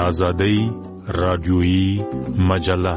آزادۍ رادیویی مجله.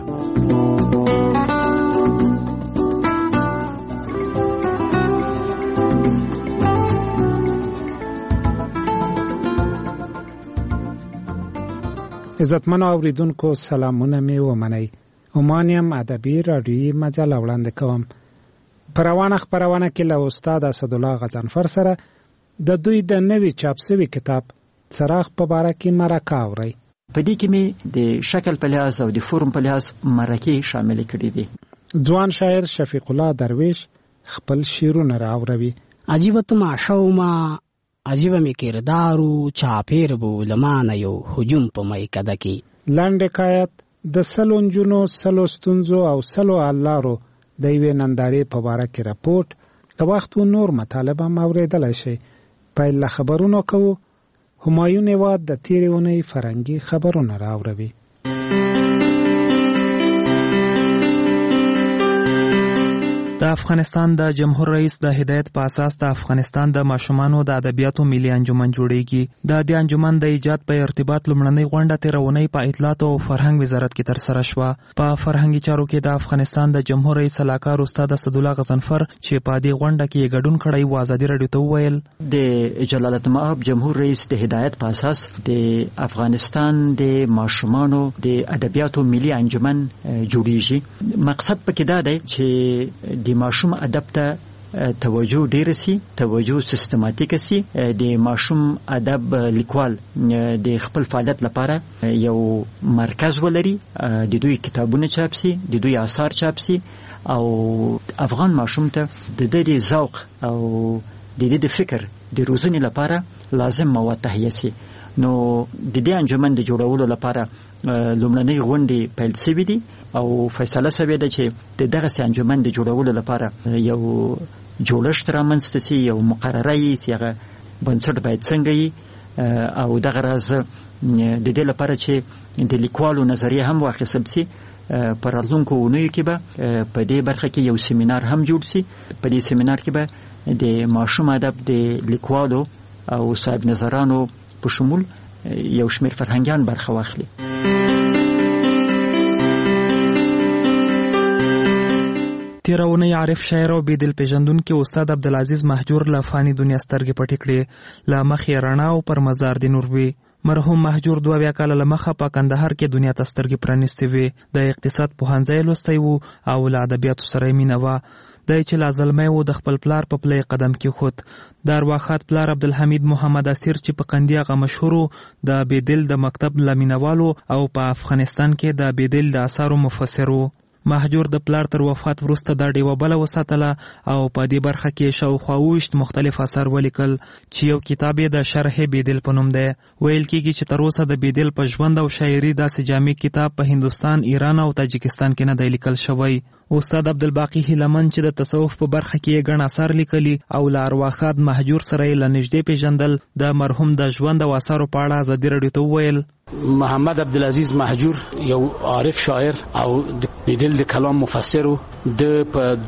عزتمنو اوریدونکو سلامونه می ومنئ. عمانیم ادبی رادیویی مجله وړاندې کوم. پر روانه خپرونه کې له استاد اسدالله غضنفر سره د دوی د نوي چاپ شوي کتاب څراغ په باره کې مرکه اورئ. په دې کې مې د شکل په لحاظ او د فرم په لحاظ مرکې شامل کړي دي. ځوان شاعر شفیق الله درویش خپل شعرونه راوړي. عجیبه تماشا ما عجیبه می کردارو چاپیر بو لمانه یو هجوم په میکده کې. لنډ حکایت د سلو نجونو سلو ستونزو او سلو حلارو د یوې نندارې په باره کې راپورټ که وخت و نور مطالب هم اورېدلی شي. پیل له خبرونو کوو. همایون هیواد د تېرې اونۍ فرهنګي خبرونه راوړي. د افغانستان د جمهور رئیس د هدایت په اساس د افغانستان د ماشومانو د ادبیاتو ملي انجمن جوړیږي. د دې انجمن د ایجاد په ارتباط لومړنۍ غونډه تېرونی په اطلاعات او فرهنګ وزارت کې ترسره شوه. په فرهنګي چارو کې د افغانستان د جمهور رئیس سلاکار استاد اسدالله غضنفر چې په دې غونډه کې ګډون کړی و ازادي رادیو ته وویل د جلالت مآب جمهور رئیس د هدایت په اساس د افغانستان د ماشومانو د ادبیاتو ملي انجمن جوړیږي. مقصد پکې دا دی چې د ماشوم ادب ته توجه ډیر سي، توجه سیستماتیک سي. د ماشوم ادب لیکوال د خپل فعالیت لپاره یو مرکز ولري، د دوی کتابونه چاپ سي، د دوی آثار چاپ سي او افغان ماشوم ته د دې ذوق او د دې فکر د روزنې لپاره لازم مواد تهیه سي. نو د دې انجمن د جوړولو لپاره لومړنۍ غونډې پیل شوې دي او فیصله شوې ده چې د دغه انجمن د جوړولو لپاره یو جوړښت رامنځته شي، یو مقرره یې چې هغه بنسټ باید څنګه وي او دغه راز د دې لپاره چې د لیکوالو نظریه هم واخیستل شي. په راتلونکو اونیو کې به په دې برخه کې یو سیمینار هم جوړ شي. په دې سیمینار کې به د ماشوم ادب د لیکوالو او صاحب نظرانو په شمول یو شمېر فرهنګیان برخه واخلي. تیرونی عارف شاعر او بیدل پیژندونکي استاد عبدالعزیز مهجور له فانی دنیا سترګې پټې کړې. له مخې رڼا او پر مزار د نور وي. مرحوم مهجور 2 کاله له مخه په کندهار کې دنیا ته سترګې پرانیستې وې. د اقتصاد پوهنځی لوستی و او له ادبیاتو سره یې مینه وه. دی چې لا زلمی و د خپل پلار په پلی قدم کېښود. د ارواښاد پلار عبدالحمید محمد اسیر چې په قندي هغه مشهورو د بیدل د مکتب له مینوالو او په افغانستان کې د بیدل د اثارو مفسر و. مهجور د پلار تر وفات وروسته دا ډیوه بله وساتله او په دې برخه کې شاوخوا 20 مختلف اثار ولیکل چې یو کتاب یې د شرح بیدل په نوم دی. ویل کېږي چې تر اوسه د بیدل په ژوند او شاعري داسې جامع کتاب په هندوستان، ایران او تاجکستان کې نه دی لیکل شوی. استاد عبدالباقی هیلمن چې د تصوف په برخه کې ګڼ اثار لیکلي او له ارواښاد مهجور سره یې له نږدې پیژندل، د مرحوم د ژوند او اثارو په اړه ازادي رادیو ته وویل محمد عبدالعزیز مهجور یو عارف شاعر او د بیدل د کلام مفسر و. د په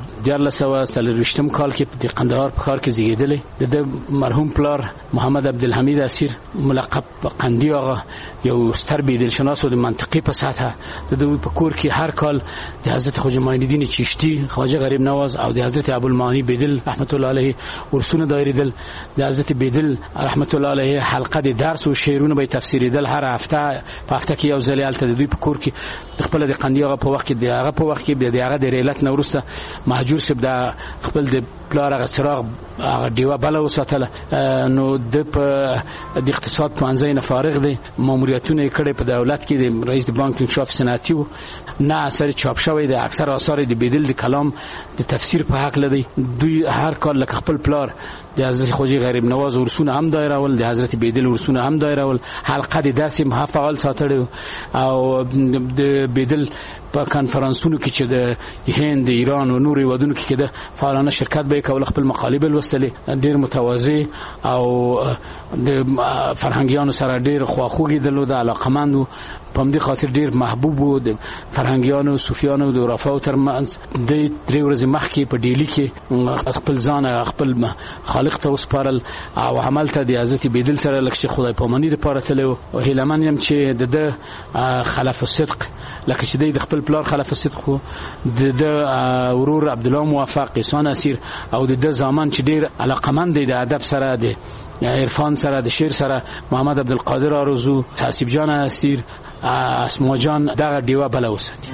1923 کال کې د قندهار په ښار کې زیږېدلی. د مرحوم پلار محمد عبدالحمید اسیر ملقب قندي آغا یو ستر بیدل شناس و د منطقې په سطحه د دوی په کور کې هر کال د حضرت خواجه معین الدین چشتی، خواجه غریب نواز او د حضرت ابوالمعانی بیدل رحمت الله علیه ورسونه دایریدل. د حضرت بیدل رحمت الله علیه حلقه د درس او شعرونه به تفسیریدل. هر هفته په هفته کې یو ځل الته د دوی په کور کې د خپل د قندي آغا په وخت کې د هغه د ریلت نه وروسته مهجور صاحب د خپل د پلار هغه څراغ هغه ډیوه بله وساتله. نو د په د اقتصاد پوهنځی نه فارغ دی. ماموریتونه یې کړی په دولت کې د رئیس د بانک انکشاف صنعتي و. نه اثر چاپ شوی د اکثر آثار د بیدل د کلام د تفسیر په حق لدی. دوی هر کال لکه خپل پلار د حضرت خواجه غریب نواز ورسونه هم دایرول، د حضرت بیدل ورسونه هم دایرول. حلقه د درس هم فعال ساتل او د بیدل په کانفرنسونو کې چې د هند، ایران او نور هیوادونو کې د فعالانه شرکت به کول. خپل مقالب لوستلې ډیر متواضع او د فرهنګیانو سره ډیر خواخوږي درلوده، علاقمند و. په همدې خاطر ډیر محبوب و د فرهنګیانو، صوفیانو، د عرفاو تر ترمنځ د 3 ورځې مخکې په ډیلی کې خپل ځان خپل خالق ته وسپارل او عمل ته د حضرت بیدل سره لکه خدای پامانی د پاره تلو او هیلمن يم چې د خلف الصدق لکه چې د خپل پلار خلف الصدق د ورور عبد الله موفق احسان اسیر او د زمان چې ډیر علاقمند دی د ادب سره د عرفان سره د شعر سره محمد عبدالقادر آرزو حسیب جان اسیر اسما جان دغه دیوه بل وساتي.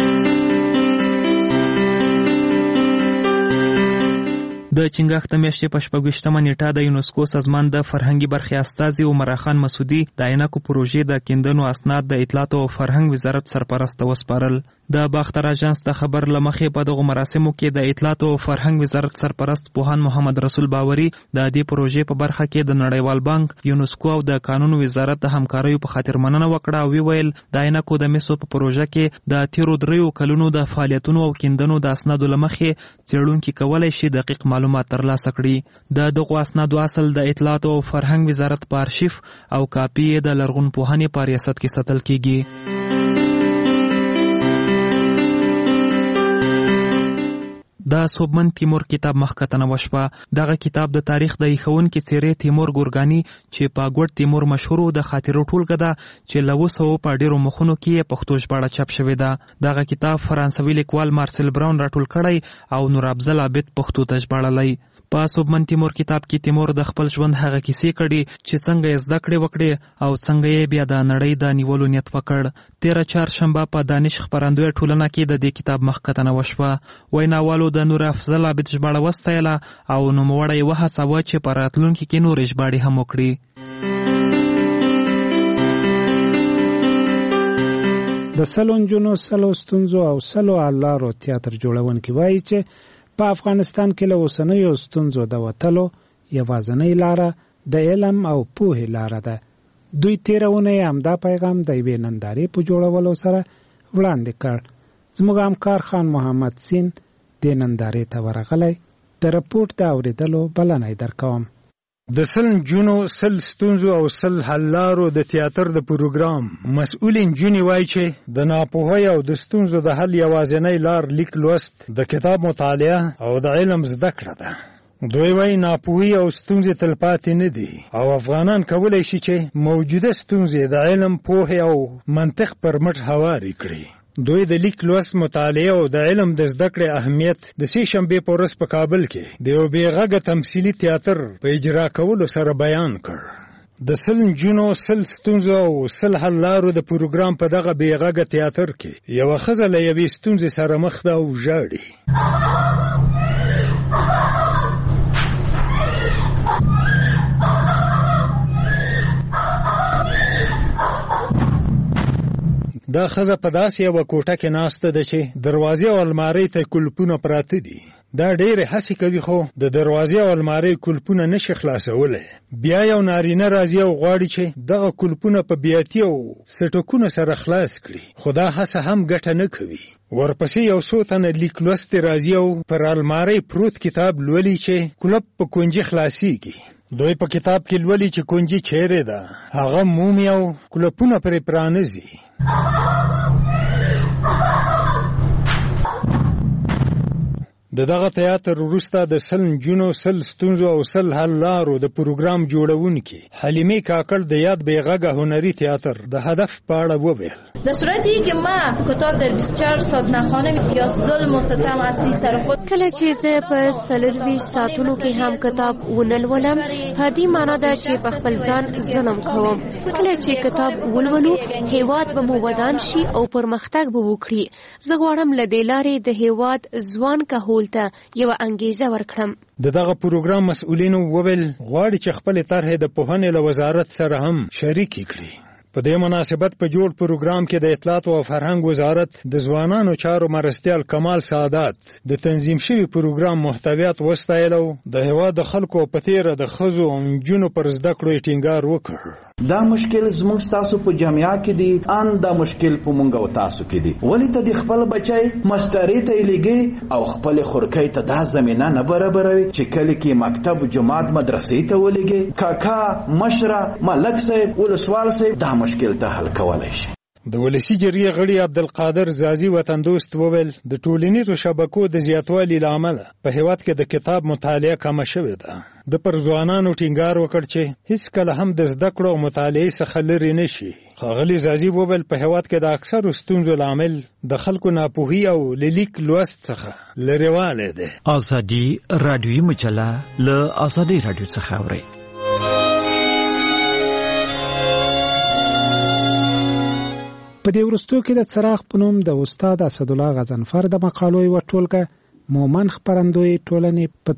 د چنګښت میاشتې په 28مه نیټه د یونسکو سازمان د فرهنګي برخې استازي عمر خان مسعودي د عینکو پروژې د کیندنو اسناد د اطلاعات او فرهنګ وزارت سرپرست وسپارل. د باختر اژانس د خبر لمخې په دغه مراسمو کې د اطلاعات او فرهنګ وزارت سرپرست پوهان محمد رسول باوري د دې پروژې په برخه کې د نړیوال بانک، یونسکو او د قانون وزارت د همکاریو په خاطر مننه وکړه او ویل د عینکو د مسو په پروژه کې د تیرو 3 کلونو د فعالیتونو او کیندنو د اسنادو لمخې څېړونکي کولای شي دقیق معلومات ترلاسه کړي. د دغه اسنادو اصل د اطلاعات او فرهنګ وزارت په ارشیف او کاپی د لرغونپوهنې په ریاست کې ساتل کیږي. د صوبمن تیمور کتاب مخکتنه وشوه. دغه کتاب د تاریخ د ایښونکي څیرې تیمور ګورګانی چې په ګوډ تیمور مشهور د خاطرو ټولګه ده چې له 200 په ډیرو مخونو کې پښتو ژباړه چاپ شوې ده. دغه کتاب فرانسوي لیکوال مارسل براون راټول کړی او نور افضل عابد پښتو ته ژباړلی. په صوبمن تیمور کتاب کې تیمور د خپل ژوند هغه کیسې کړي چې څنګه یې زده کړې وکړې او څنګه یې بیا د نړۍ د نیولو نیت وکړ. 13 چهارشنبه په دانش خپرندوی ټولنه کې د دې کتاب مخکتنه وشوه. ویناوالو د نور افضل عابد ژباړه وستایله او نوموړی وهڅاوه چې په راتلونکي کې نورې ژباړې هم وکړي. د سلو نجونو سلو ستونزو او سلو حل لارو تیاتر جوړونکي وایي چې په افغانستان کې له اوسنیو ستونزو د وتلو یوازینۍ لاره د علم او پوهې لاره ده. دوی تېره اونۍ همدا پیغام د یوې نندارې په جوړولو سره وړاندې کړ. زموږ همکار خان محمد سین دې نندارې ته ورغلی. د رپورټ د اورېدلو بلنه یې درکوم. د سل نجونو سل ستونزو او سل حل لارو د تیاتر د پروګرام مسؤل نجونې وایي چې د ناپوهۍ او د ستونزو د حل یوازینۍ لار لیک لوست، د کتاب مطالعه او د علم زده کړه ده. دوی وایي ناپوهي او ستونزې تلپاتې نه دي او افغانان کولی شي چې موجوده ستونزې د علم، پوهې او منطق پر مټ هوارې کړي. دوی د لیک لوست، مطالعه او د علم د زده کړې اهمیت د سې شنبې په ورځ په کابل کې د یو بې غږه تمثیلي تیاتر په اجرا کولو سره بیان کړ. د سل نجونو سل ستونزو او سل حل لارو د پروګرام په دغه بې غږه تیاتر کې یوه ښځه له یوې ستونزې سره مخ ده او ژاړي. دا ښځه په داسې یوه کوټه کې ناسته ده چې دروازې او المارۍ ته کلپونه پراته دي. دا ډېرې هڅې کوي خو د دروازې او المارۍ کلپونه نشي خلاصولی. بیا یو نارینه راځي او غواړي چې دغه کلپونه په بیاتي او سټکونو سره خلاص کړي، خو دا هڅه هم ګټه نه کوي. ورپسې یو څو تنه لیک لوستي راځي او پر المارۍ پروت کتاب لولي چې کلپ په کونجي خلاصیږي. دوی په کتاب کې لولي چې کونجي چیرې ده، هغه مومي او کلپونه پرې پرانیزي. د دغه تیاتر وروسته د سل نجونو سل ستونزو او سل حل لارو د پروګرام جوړونکي حلیمې کاکړ د یاد بې غږه هنري تیاتر د هدف په اړه وویل. در صورتی که ما کتاب در 24 ساعت نخوانم یا ظلم و ستم اصلی سر خود، کله چې زه په 24 ساعتونو کې هم کتاب ونلولم، په دې معنا ده چې په خپل ځان ظلم کوم. کله چې کتاب ولولو هیواد به مو ودان شي او پرمختګ به وکړي. زه غواړم له دې لارې د هیواد ځوان کهول ته یوه انګیزه ورکړم. د دغه پروګرام مسؤلینو وویل غواړي چې خپلې طرحې د پوهنې له وزارت سره هم شریکې کړي. په دې مناسبت په جوړ پروګرام کې د اطلاعات او فرهنګ وزارت د ځوانانو چارو مرستیال کمال سعادت د تنظیم شوي پروګرام محتویات وستایل او د هېواد د خلکو په تیره د ښځو او نجونو پر زده کړو یې ټینګار وکړ. دا مشکل زموږ ستاسو په جامعه کې دی، ان دا مشکل په مونږ او تاسو کې دی. ولې ته د خپل بچی مستری ته لګي او خپل خورکۍ ته دا زمینه نه برابروي چې کله کې مکتب، جماعت، مدرسې ته ولګي. کاکا، مشره، ملک صاحب، ولسوال صاحب دا مشکل ته حل کولای شي. د ولسی جرګې غړي عبدالقادر زازي وطن دوست وویل د ټولنیزو شبکو د زیاتوالي لامل په هیواد کې د کتاب مطالعه کم شوې ده. د پر ځوانانو ټینګار وکړ چې هیڅ کله هم د زده کړو او مطالعې څخه لرې نشي. ښاغلي زازي وویل په هیواد کې د اکثرو ستونزو لامل د خلکو ناپوهي او لیک لوست څخه لرېوالی دی. ازادي رادیوي مجله له ازادي رادیو څخه اورئ. په دې وروستو کې د څراغ په نوم د استاد اسدالله غضنفر د مقالو یوه ټولګه مومن خپرندوی ټولنې په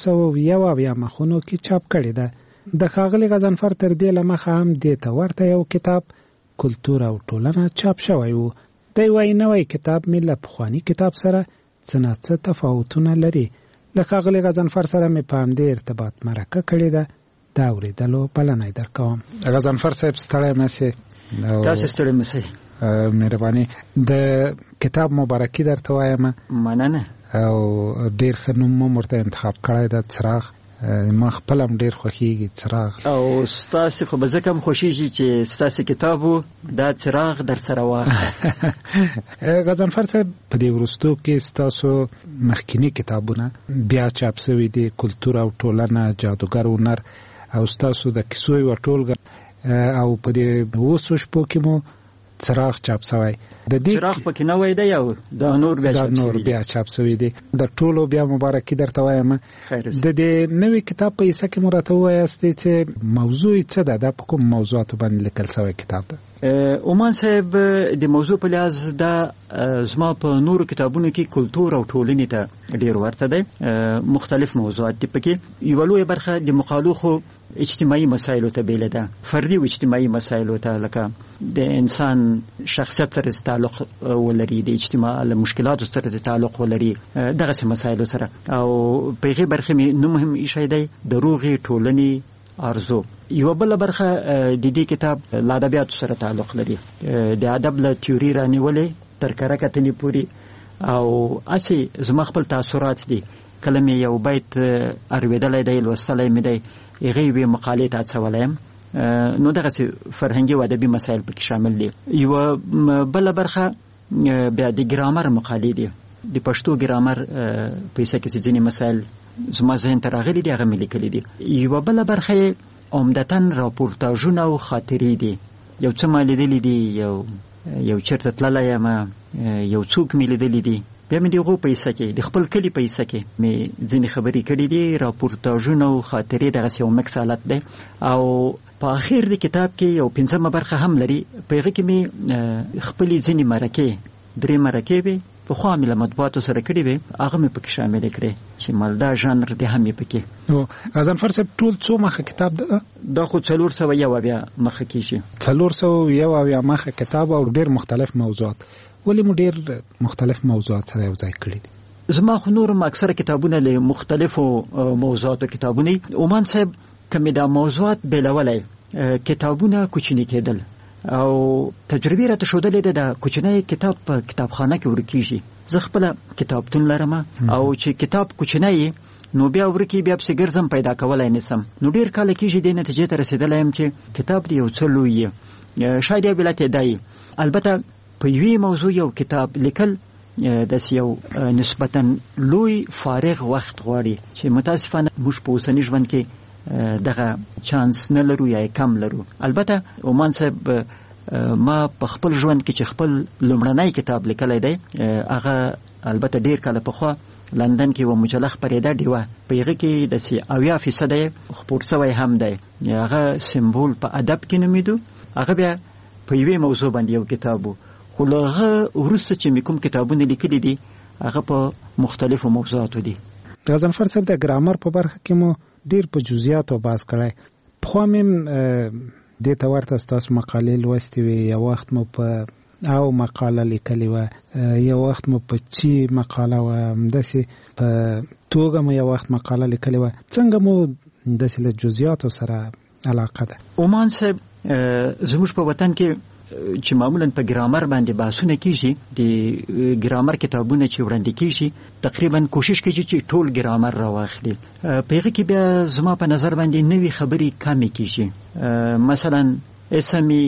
471 مخونو کې چاپ کړې ده. د ښاغلي غضنفر تر دې له مخه هم دې ته ورته یو کتاب کلتور او ټولنه چاپ شوی و. دی وایي نوی کتاب مې له پخواني کتاب سره څه نه څه تفاوتونه لري. د ښاغلي غضنفر سره مې په همدې ارتباط مرکه کړې ده. د اورېدلو بلنه یې درکوم. غضنفر صاحب ستړی مسې. تاسو ستړی مسئ. مهرباني. د کتاب مبارکي درته وایم. مننه. او ډیر ښه نوم مو ورته انتخاب کړی د څراغ. ما خپل هم ډیر خوښیږي څراغ. او ستاسو خو به ځکه هم خوښیږي چې ستاسو کتاب دا څراغ در سره واخله. غضنفر صاحب په دې وروستو کې ستاسو مخکینی کتابونه بیا چاپ شوي دي، کلتور او ټولنه، جادوګر و نر، او ستاسو د کیسو یوه ټولګه، او په دې 200 شپو کې مو څراغ چاپ شوی. د دې څراغ پکې نه وای دی او د نور بیا چاپ شوی دی. د ټولو بیا مبارکي درته وایم. د دې نوې کتاب په حصہ کې مو راته ووایاست چې موضوع څه ده، دا په کوم موضوعاتو باندې لیکل شوی کتاب ده؟ عمان صاحب د موضوع په لحاظ دا زما په نورو کتابونو کې کلتور او ټولنې ته ډیر ورته دی. مختلف موضوعات دي پکې. یوه لویه برخه د مقالو خو اجتماعي مسایلو ته بیله ده، فردي او اجتماعي مسایلو ته، لکه د انسان شخصیت سره تعلق ولري، د اجتماع له مشکلاتو سره تعلق ولري، دغه مسایلو سره. او په هغې برخه مې نوم هم ایښی دی د روغې ټولنې ارزو. یوه بله برخه د دې کتاب له ادبیاتو سره تعلق لري، د ادب له تیوري رانیولې تر کره کتنې پورې. او هسې زما خپل تاثرات دي. کله مې یو بیت اورېدلی دی، لوستلی مې دی، هغې یوې مقالې ته اچولی یم. نو دغسې فرهنګي او ادبي مسایل پکې شامل دي. یوه بله برخه بیا د ګرامر مقالې دي، د پښتو ګرامر په حصه کې چې ځینې مسایل زما ذهن ته راغلي دي هغه مې لیکلي دي. یوه بله برخه یې عمدتاً راپورتاژونه او خاطرې دي. یو څه ما لیدلي دي، یو چېرته تللی یم، یو څوک مې لیدلي دي. بیا مې د هغو په حصه کې، د خپل کلي په حصه کې مې ځینې خبرې کړي دي. راپورتاژونه او خاطرې دغسې یو مکس حالت دی. او په اخر د کتاب کې یو 5مه برخه هم لري. په هغې کې مې خپلې ځینې مرکې، 3 مرکې وې، پخوا مې له مطبوعاتو سره کړي وې، هغه مې پکې شاملې کړې چې مالدا ژانر دی هم یې پکې. غضنفر صاحب ټول څو مخه کتاب ده؟ دا خو 401 مخه کېږي. 401 مخه کتاب او ډېر مختلف موضوعات. ولې مو ډېر مختلف موضوعات سره یو ځای کړي دي؟ زما خو نورم اکثره کتابونه له مختلفو موضوعاتو کتابونه. عمان صاحب که مې دا موضوعات بیلولی، کتابونه کوچني کېدل، او تجربې راته ښودلې ده د کوچنی کتاب په کتابخانه کې ورکېږي. زه خپله کتابتون لرم، او چې کتاب کوچنی نو بیا ورکې بیا پسې ګرځم پیدا کولی نسم. نو ډېر کاله کېږي دې نتیجې ته رسېدلی یم چې کتاب د یو څه لوی شاید یو علت یې دا وي. البته په یوې موضوع یو کتاب لیکل داسې یو نسبتاً لوی فارغ وخت غواړي چې متاسفانه موږ په اوسني ژوند کې دغه چانس نه لرو یا کم لرو. البته عمان صاحب ما په خپل ژوند کې چې خپل لومړنی کتاب لیکلی دی، هغه البته ډېر کاله پخوا لندن کې یوه مجله خپرېده ډیوه، په هغې کې داسې 80% خپور شوی هم دی. هغه سمبول په ادب کې نومېدو. هغه بیا په یوې موضوع باندې یو کتاب و، خو له هغه وروسته چې مې کوم کتابونه لیکلي دي هغه په مختلفو موضوعاتو دي. غضنفر صاحب د ګرامر په برخه کې مو ډیر په جزئیاتو بحث کړی. پخوا مې دې ته ورته ستاسو مقالې لوستې وې، یو وخت مو په او مقاله لیکلې وه، یو وخت مو په چی مقاله وه، همداسې په توګه مو یو وخت مقاله لیکلې وه. څنګه مو داسې له جزئیاتو سره علاقه ده؟ عمان صاحب زموږ په وطن کې چې معمولا په ګرامر باندې بحثونه کیږي، د ګرامر کتابونه چې وړاندې کیږي تقریبا کوشش کیږي چې ټول ګرامر راواخلي. په هغه کې بیا زما په نظر باندې نوې خبرې کمې کیږي. مثلا اسمي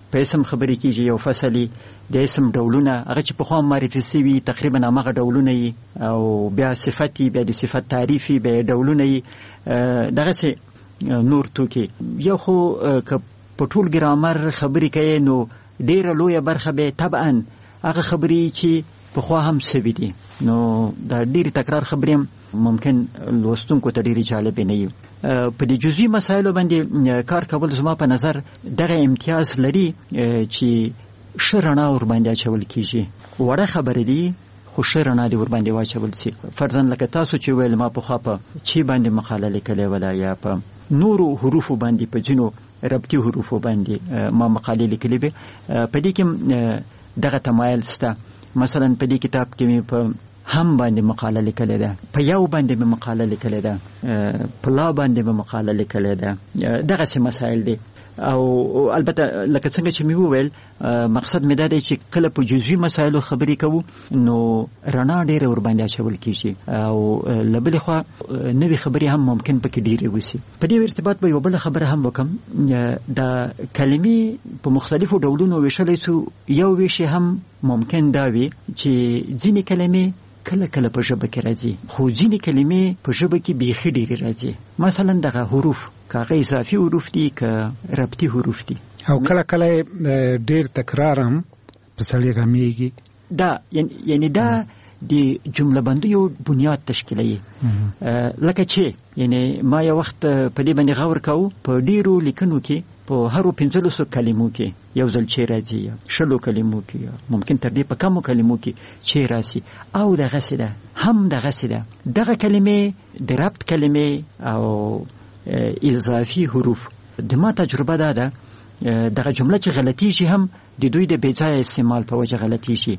په اسم خبرې کیږي یو فصل د اسم ډولونه هغه چې په خوا معرفي شوي تقریبا هغه ډولونه او بیا صفتی بیا د صفت تعریفي بیا ډولونه دغه څه نور توکي یو خو که په ټول ګرامر خبرې کوي نو ډیره لویه برخه به طبعا هغه خبرې چې په خوا هم سوي دي نو دا ډېری تکرار خبرې ممکن لوستونکو ته ډېرې جالبې نه وي. په دې جزئي مسایلو باندې کار کول زما په نظر دغه امتیاز لري چې ښه رڼا ورباندې اچول کېږي. وړه خبرې دي خو ښه رڼا دې ورباندې واچول سي. فرضاً لکه تاسو چې ویل ما پخوا په چی باندې مقاله لیکلې وله یا په نورو حروفو باندې په ځینو ربطي حروفو باندې ما مقالې لیکلې وې. په دې کې دغه تمایل شته. مثلا په دې کتاب کې مې په هم باندې مقاله لیکلې ده، په یو باندې مې مقاله لیکلې ده، په لا باندې مې مقاله لیکلې ده. دغه څه مسایل دي او البته لکه څنګه چې مې وویل مقصد مې دا دی چې کله په جزوي مسایلو خبرې کوو نو رڼا ډېره ورباندې اچول کېږي او له بلې خوا نوې خبرې هم ممکن پکې ډېرې وسي. په دې ارتباط به یو بله خبره هم وکم. دا کلمې په مختلفو ډولونو ویشلی څو یو ویشي هم ممکن دا وي چې ځینې کلمې کله کله په ژبه کې راځي خو ځینې کلمې په ژبه کې بیخي ډېرې راځي. مثلا دغه حروف که هغه اضافي حروف دي که ربطي حروف دي او کله کله ډېر تکرار هم په سړي غمیږي. دا یعنی دا د جمله بندیو بنیاد تشکیلوي. لکه چې یعنی ما یو وخت په دې باندې غور کوو په ډېرو لیکنو کې په هرو 15 کلمو کې یو ځل چې راځي یا شلو کلمو کې یا ممکن تر دې په کمو کلمو کې چې راځي او دغسې ده هم دغسې ده. دغه کلمې د ربط کلمې او اضافي حروف د ما تجربه ده دغه جمله چې غلطیږي هم د دوی د بېځایه استعمال په وجه غلطیږي.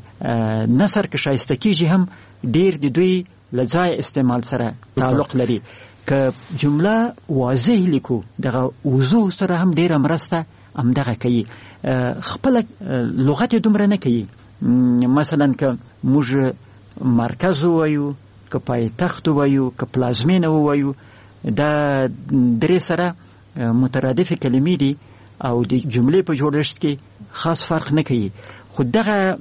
نثر که شایسته کیږي هم ډېر د دوی له ځای استعمال سره تعلق لري. که جمله واضح لیکو دغه وضوح سره هم ډېره مرسته همدغه کوي. خپله لغت دومره نه کوي. مثلا که موږ مرکز ووایو که پایتخت ووایو که پلازمینه ووایو دا درې سره مترادف کلمې دي او د جملې په جوړښت کې خاص فرق نه کوي. خو دغه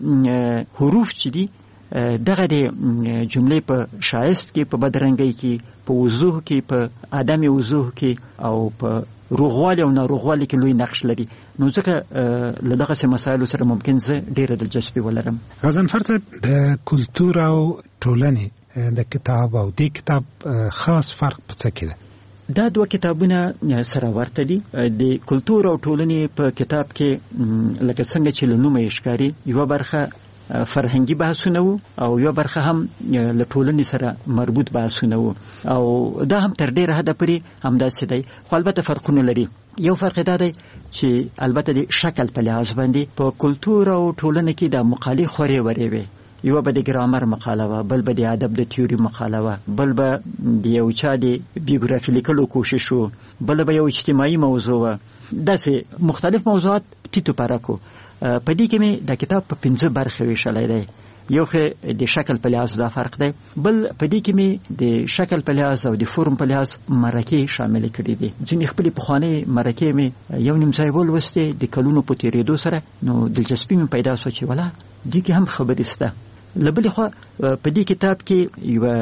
حروف چې دي دغه د جملې په شایست کې په بدرنګۍ کې په وضوح کې په عدم وضوح کې او په روغوالي او ناروغوالي کې لوی نقش لري. نو ځکه له دغسې مسایلو سره ممکن زه ډېره دلچسپي ولرم. غضنفر صاحب د کلتور او ټولنې د کتاب او د کتاب خاص فرق په څه کې ده؟ دا دوه کتابونه سره ورته دي. د کلتور او ټولنې په کتاب کې لکه څنګه چې له نومه یې ښکاري یوه برخه فرهنګي بحثونه وو او یو برخه هم له ټولنې سره مربوط بحثونه وو او دا هم تر ډېره حده پورې همداسې دی. خو البته فرقونه لري. یو فرق دا دی چې البته د شکل په لحاظ باندې په کلتور او ټولنه کې د مقالې خورې ورې وي. یو به د ګرامر مقاله وه، بل به د ادب د تیوري مقاله وه، بل به د یو چا د بیوګرافي لیکلو کوشش و، بل به یو اجتماعي موضوع وه. داسې مختلف موضوعات ټیټو پرکو. په دې کې مې د کتاب په 15 برخې ویشلی دی. یو خو د شکل په لحاظ دا فرق دی، بل په دې کې مې د شکل په لحاظ او د فرم په لحاظ مرکې شامل کړي دي. ځینې خپلې پخوانۍ مرکې مې یو نیم ځای ولوستې د کلونو په تېرېدو سره، نو دلچسپي مې پیدا شوه چې ولا دې کې هم خبرې شته. له بلې خوا په دې کتاب کې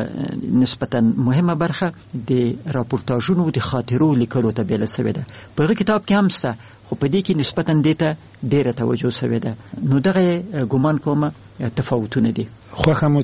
یوه نسبتا مهمه برخه د راپورتاژونو د خاطرو لیکلو ته بیله شوې ده. په هغه کتاب کې هم شته خو په دې کې نسبتا دې ته ډېره توجه شوې ده. نو دغه ګمان کومه تفاوتونه دي. خوښه مو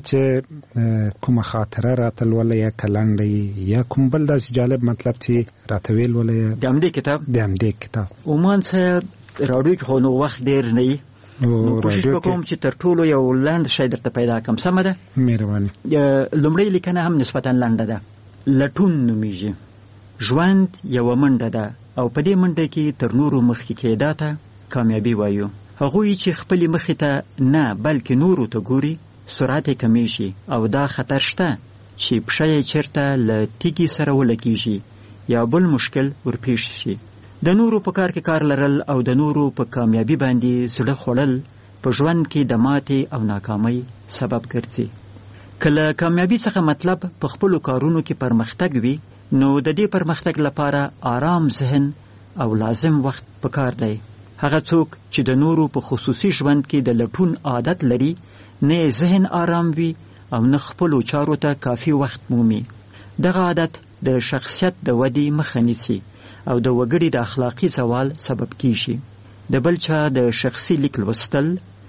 چې کومه خاطره راته لوله یا کلنډه یا کوم بل داسې جالب مطلب چې راته ویل وله د همدې کتاب عمان صاحب راډیو کې خو نو وخت ډېر نه وي، نو کوشش وکوم چې تر ټولو یو لنډ شی درته پیدا کړم. سمه ده؟ مهرباني. لومړی لیکنه هم نسبتا لنډه ده. لټون نومیږي. ژوند یوه منډه ده او په دې منډه کې تر نورو مخکې کېدا ته کامیابي وایو. هغوی چې خپلې مخې ته نه بلکې نورو ته ګوري سرعت یې کمیږي او دا خطر شته چې پښه یې چېرته له تیږې سره ولګېږي یا بل مشکل ورپېښ شي. د نورو په کار کې کار لرل او د نورو په کامیابي باندې زړه خوړل په ژوند کې د ماتې او ناکامۍ سبب ګرځي. کله کامیابي څخه مطلب په خپلو کارونو کې پرمختګ وي، نو د دې پرمختګ لپاره آرام ذهن او لازم وخت پکار دی. هغه څوک چې د نورو په خصوصي ژوند کې د لټون عادت لري نه ذهن آرام وي او نه خپلو چارو ته کافي وخت مومي. دغه عادت د شخصیت د ودې مخه نیسي او د وګړي د اخلاقي زوال سبب کیږي. د بل چا د شخصي لیک لوستل،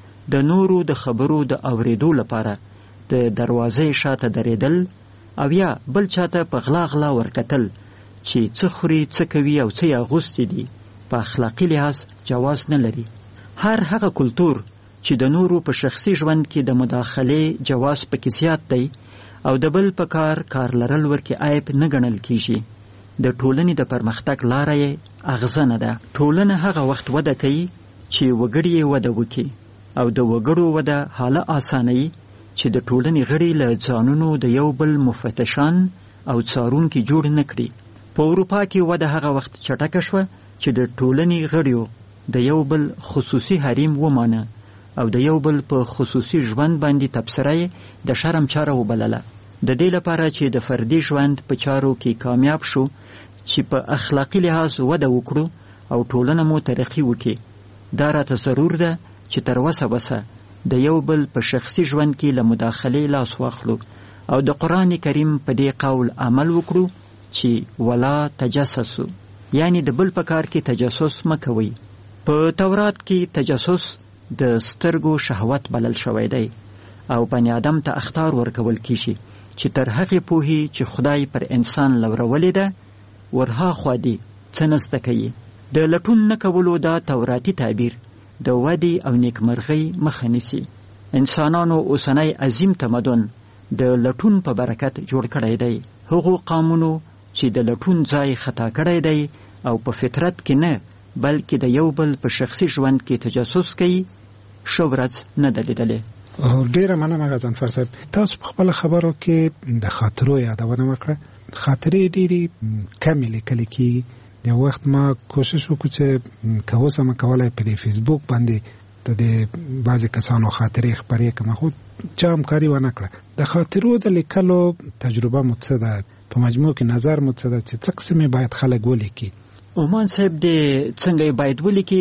د نورو د خبرو د اوریدو لپاره د دروازې شاته درېدل او یا بل چاته په غلا غلا ورکتل چې څه خوري څه کوي او څه یې اغوستي دي په اخلاقي لحاظ جواز نه لري. هر هغه کلتور چې د نورو په شخصي ژوند کې د مداخلې جواز پکې زیات دی او د بل په کار لرل ورکې عیب نه ګڼل کیږي، د ټولنې د پرمختګ لاره یې اغزنه ده. ټولنه هغه وخت وده کوي چې وګړي یې وده وکړي او د وګړو وده حاله اسانوي چې د ټولنې غړي له ځانونو د یو بل مفتشان او څارونکي جوړ نه کړي. په اروپا کې وده هغه وخت چټکه شوه چې د ټولنې غړیو د یو بل خصوصي حریم ومانه او د یو بل په خصوصي ژوند باندې تبصره د شرم چاره وبلله. د دې لپاره چې د فردي ژوند په چارو کې کامیاب شو چې په اخلاقي لحاظ وده وکړو او ټولنه مو ترقي وکړي، دا راته ضرور ده چې تر وسه د یو بل په شخصي ژوند کې له مداخلې لاس واخلو او د قرآن کریم په دې قول عمل وکړو چې ولا تجسسو، یعنی د بل په کار کې تجسس مکوئ. په تورات کې تجسس د سترګو شهوت بلل شوی دی او بني آدم ته اخطار ورکول کیږي چې تر هغې پوهې چې خدای پر انسان لورولې ده ورها خوا دي څه نسته کوي. د لټون نه کولو دا توراتي تعبیر د ودې او نیکمرغۍ مخه نیسي. انسانانو اوسنی عظیم تمدن د لټون په برکت جوړ کړی دی. هغو قومونو چې د لټون ځای خطا کړی دی او په فطرت کې نه بلکې د یو بل په شخصي ژوند کې تجسس کوي ښه ورځ نه ده لیدلې. ډیره مننه غضنفر صاحب. تاسو په خپل خبرو کې د خاطرو یادونه وکړه. خاطرې ډېرې کمې لیکل کېږي. یو وخت ما کوشش وکړ چې که اوس هم کولی په دې فیسبوک باندې د دې بعضې کسانو خاطرې خپرې کړم، خو چا همکاري ونه کړه. د خاطرو د لیکلو تجربه مو څه ده؟ په مجموع کې نظر مو څه ده چې څه قسمې باید خلک ولیکي؟ عمان صاحب د څنګه باید ولیکي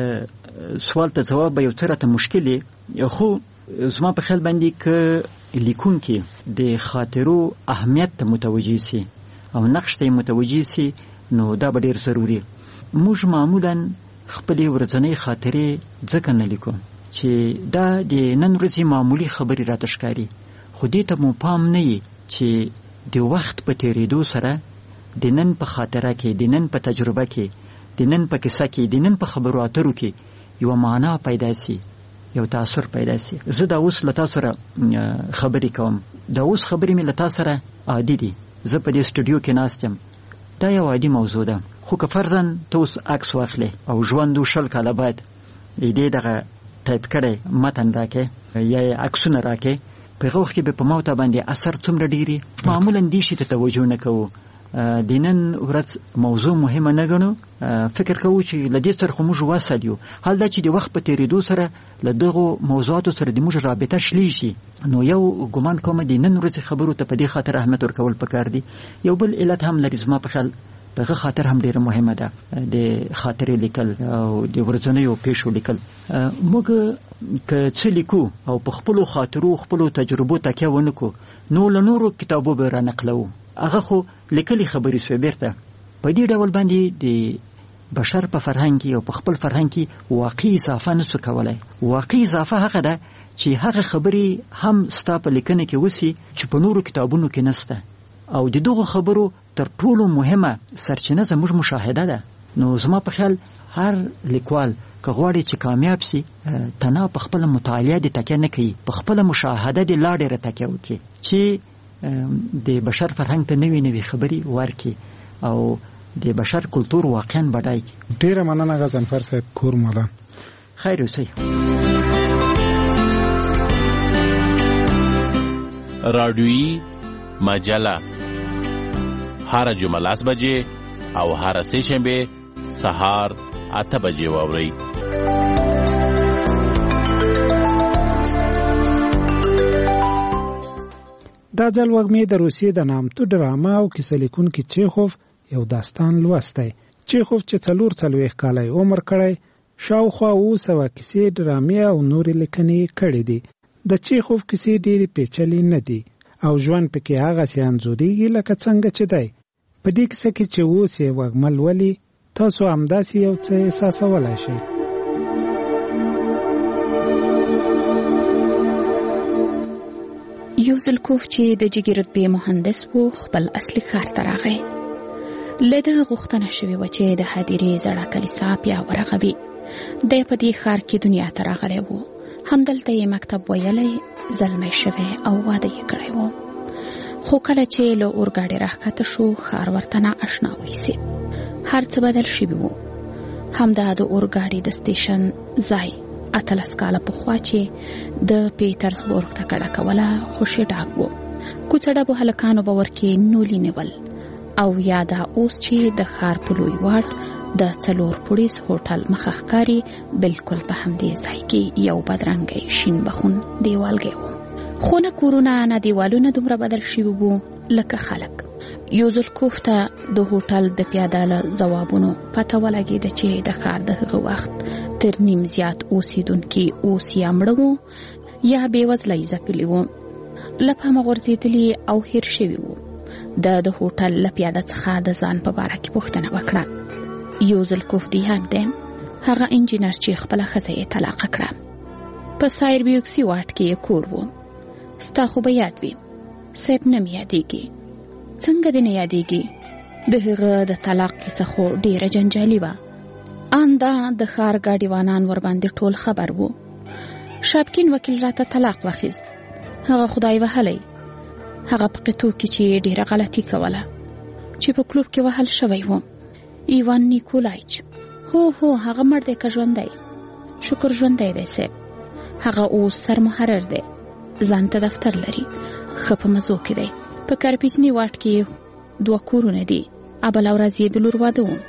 سوال ته جواب به یو څه راته مشکل دی، خو زما په خیال باندې که لیکونکي د خاطرو اهمیت ته متوجه سي او نقش ته متوجه سي نو دا به ډېر ضروري. موږ معمولا خپلې ورځنۍ خاطرې ځکه نه لیکو چې دا د نن ورځې معمولي خبرې راته ښکاري، خو دې ته مو پام نه وي چې د وخت په تېرېدو سره د نن په خاطره کې، د نن په تجربه کې، د نن په کیسه کې، د نن په خبرو اترو کې یوه معنا پیدا سي، یو تاثر پیدا سي. زه دا اوس له تاسو سره خبرې کوم، دا اوس خبرې مې له تاسو سره عادي دي، زه په دې سټوډیو کې ناست یم، دا یو عادي موضوع ده. خو که فرضاً ته اوس عکس واخلې او ژوند 20 کاله بعد دې دغه ټایپ کړی متن راکې یا عکسونه راکې، په هغه وخت کې به په ما ته باندې اثر څومره ډېري. معمولاً دې شي ته توجه نه کوو، د نن ورځ موضوع مهمه نه ګڼو، فکر کوو چې له دې سره خو موږ وصل یو. حال دا چې د وخت په تېرېدو سره له دغو موضوعاتو سره د موږ رابطه شلیږي، نو یو ګمان کوم د نن ورځې خبرو ته په دې خاطر اهمیت ورکول پکار دي. یو بل علت هم لري زما په خیال، دغه خاطر هم ډېره مهمه ده، د خاطرې لیکل او د ورځنیو پیښو لیکل. موږ که څه لیکو او په خپلو خاطرو خپلو تجربو تکیه ونه کړو نو له نورو کتابو به رانقلوو، هغه خو لیکلي خبرې سوې. بیرته په دې ډول باندې د بشر په فرهنګ کې او په خپل فرهنګ کې واقعي اضافه نسو کولی. واقعي اضافه هغه ده چې هغه خبرې هم ستا په لیکنه کې وسي چې په نورو کتابونو کې نسته، او د دغو خبرو تر ټولو مهمه سرچینه زموږ مشاهده ده. نو زما په خیال هر لیکوال که غواړي چې کامیاب سي تنها په خپله مطالعه د تکیه نه کوي، په خپله مشاهده د لا ډېره تکیه وکړي چې د بشر فرهنګ ته نوې نوې خبرې ورکړي او د بشر کلتور واقعا بډای کړي. ډېره مننه غضنفر صاحب، کور مودان خیر اوسئ. رادیویی مجله هر جمعه 10 بجې او هر سه شنبه سهار 8 بجې واورئ. دا ځل وږمې د روسیې د نامتو ډرامه او کیسه لیکونکي چیخوف یو داستان لوستی. چیخوف چې 44 کاله عمر کړی شاوخوا 200 کیسې، ډرامې او نورې لیکنې کړې دي. د چیخوف کیسې ډېرې پیچلې نه دي او ژوند پکې هغسې انځورېږي لکه څنګه چې دی. په دې کیسه کې چې اوس یې وږمه لولي، تاسو همداسې یو څه احساسولی شئ. یوزلکوف چې د جګې رتبې مهندس و، خپل اصلي ښار ته راغی. له ده غوښتنه شوې وه چې د هدیرې زړه کلیسا بیا ورغوي. دی په دې ښار کې دنیا ته راغلی و. همدلته یې مکتب ویلی، زلمی شوی او واده یې کړی و. خو کله چې له اورګاډي راښکته شو، ښار ورته نااشنا وایسېد. هر څه بدل شوي و. همدا د اورګاډي د سټیشن ځای 18 کاله پخوا چې د پیټرزبورګ ته کډه کوله خوشې ډاک و. کوڅه ډبو هلکانو به ورکې نولي نیول. او یا دا اوس چې د ښار په لوی واټ د 4 پوړیز هوټل مخه ښکاري، بلکل په همدې ځای کې یو بدرنګی شین بخون دیوالګی و. خو نه کورونه نه دیوالونه دومره بدل شوي وو لکه خلک. یوزلکوف ته د هوټل د پیاده له ځوابونو پته ولګېده چې د ښار د هغه وخت تر نیم زیات اوسېدونکي اوس یا مړه وو یا بېوزلۍ ځپلي وو، له پامه غورځېدلي او هېر شوي وو. د هوټل له پیاده څخه د ځان په باره کې پوښتنه وکړه. یوزلکوف دیهک دی، هغه انجینر چې خپله ښځه یې طلاقه کړه. په سایربیوکسي واټ کې یې کور و. ستا خو به یاد وي. صاحب نه مې یادېږي. څنګه دې نه یادېږي؟ د هغه د طلاق کیسه خو ډېره جنجالي وه. ان دا د ښار ګاډیوانان ورباندې ټول خبر وو. شاپکین وکیل راته طلاق واخیست. هغه خدای وهلی. هغه په قطو کې چې ډېره غلطي کوله، چې په کلوب کې وهل شوی و. ایوان نیکولایچ. هو هغه مړ دی که ژوندی؟ شکر ژوندی دی صاحب. هغه اوس سرمحرر دی، ځان ته دفتر لري، ښه په مزو کې دی. په کارپیچني واټ کې 2 کورونه دي. بله ورځ یې د لور واده و.